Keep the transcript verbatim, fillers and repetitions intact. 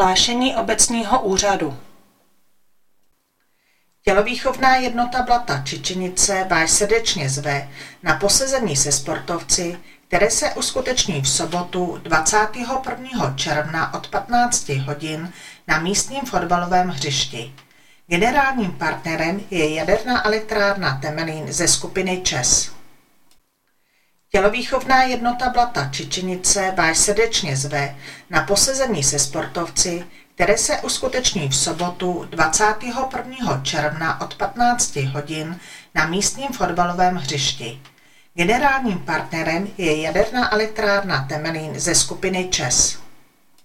Hlášení obecního úřadu. Tělovýchovná jednota Blata Čičenice vás srdečně zve na posezení se sportovci, které se uskuteční v sobotu dvacátého prvního června od patnácti hodin na místním fotbalovém hřišti. Generálním partnerem je jaderná elektrárna Temelín ze skupiny ČEZ. Tělovýchovná jednota Blata Čičenice vás srdečně zve na posezení se sportovci, které se uskuteční v sobotu dvacátého prvního června od patnácti hodin na místním fotbalovém hřišti. Generálním partnerem je jaderná elektrárna Temelín ze skupiny ČEZ.